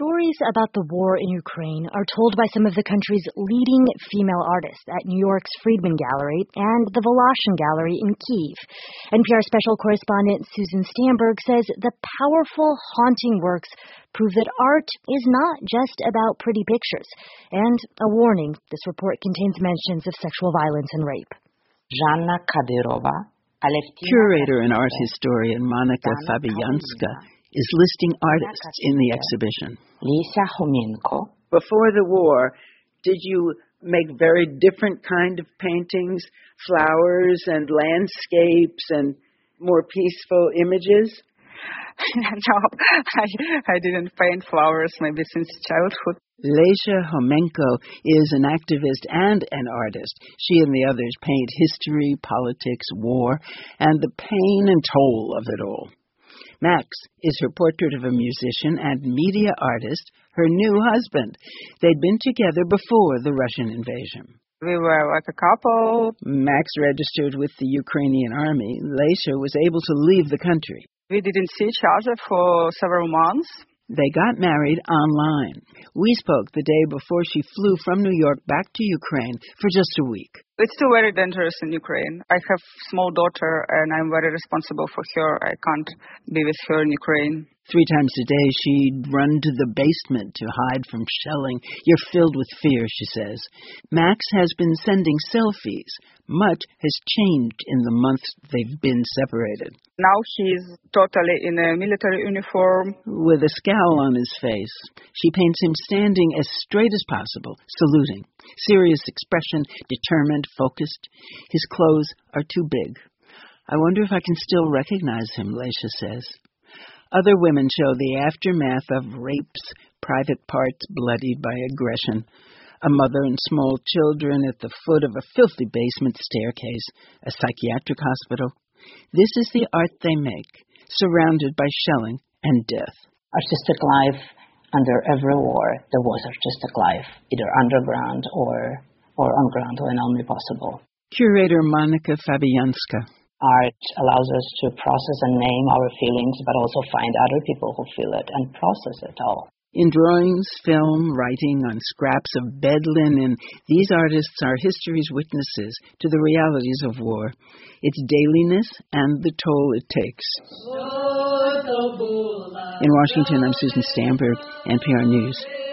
stories about the war in Ukraine are told by some of the country's leading female artists at New York's Friedman Gallery and the Voloshin Gallery in Kyiv. NPR special correspondent Susan Stamberg says the powerful, haunting works prove that art is not just about pretty pictures. And a warning, this report contains mentions of sexual violence and rape. Жанна Kadyrova, curator and art historian Monika Fabianska, is listing artists in the exhibition. Lisa Homenko. Before the war, did you make very different kind of paintings, flowers and landscapes and more peaceful images? No, I didn't paint flowers maybe since childhood. Lesia Homenko is an activist and an artist. She and the others paint history, politics, war, and the pain and toll of it all. Max is her portrait of a musician and media artist, her new husband. They'd been together before the Russian invasion. We were like a couple. Max registered with the Ukrainian army. Lesia was able to leave the country. We didn't see each other for several months. They got married online. We spoke the day before she flew from New York back to Ukraine for just a week. It's still very dangerous in Ukraine. I have a small daughter and I'm very responsible for her. I can't be with her in Ukraine. 3 times a day she'd run to the basement to hide from shelling. You're filled with fear, she says. Max has been sending selfies. Much has changed in the months they've been separated. Now he's totally in a military uniform. With a scowl on his face. She paints him standing as straight as possible, saluting. Serious expression, determined, focused. His clothes are too big. I wonder if I can still recognize him, Lesia says. Other women show the aftermath of rapes, private parts bloodied by aggression, a mother and small children at the foot of a filthy basement staircase, a psychiatric hospital. This is the art they make, surrounded by shelling and death. Artistic life under every war, there was artistic life, either underground or on ground when only possible. Curator Monika Fabianska. Art allows us to process and name our feelings, but also find other people who feel it and process it all. In drawings, film, writing on scraps of bed linen, these artists are history's witnesses to the realities of war, its dailiness and the toll it takes. In Washington, I'm Susan Stamberg, NPR News.